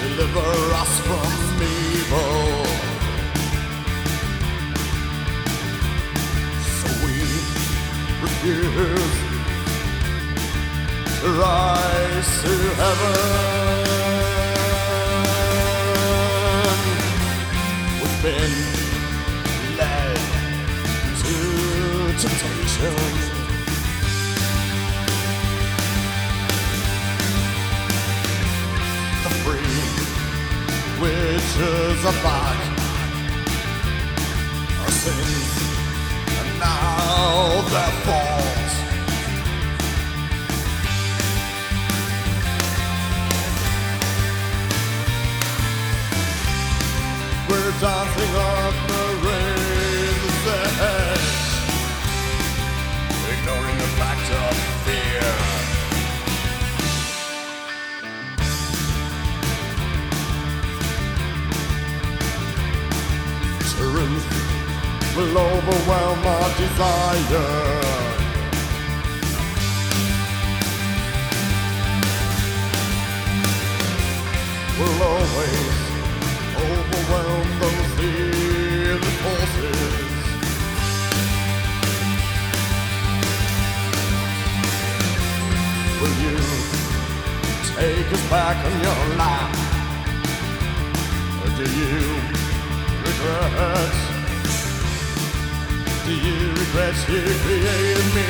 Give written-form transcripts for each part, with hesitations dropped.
deliver us from evil. So we refuse to rise to heaven. We've been led to temptation. The free witches are back. Our sins and now their fault. We're dancing on the razor's edge, ignoring the fact of fear. Truth will overwhelm our desire. We'll always overwhelm those evil forces. Will you take us back on your lap? Or do you regret? Do you regret you created me?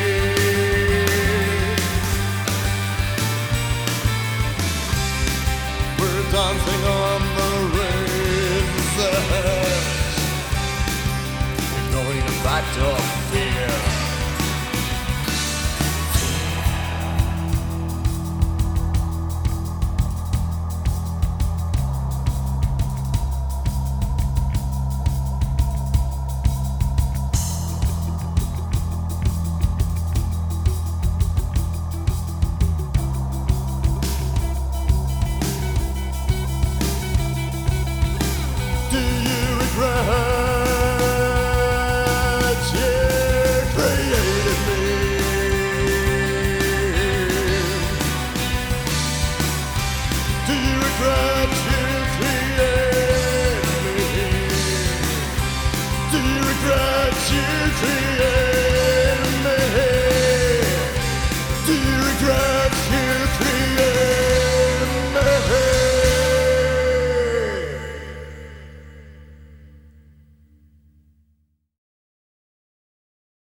We're dancing on the razor's edge, ignoring the fact of fear. Do you regret you created me? Do you regret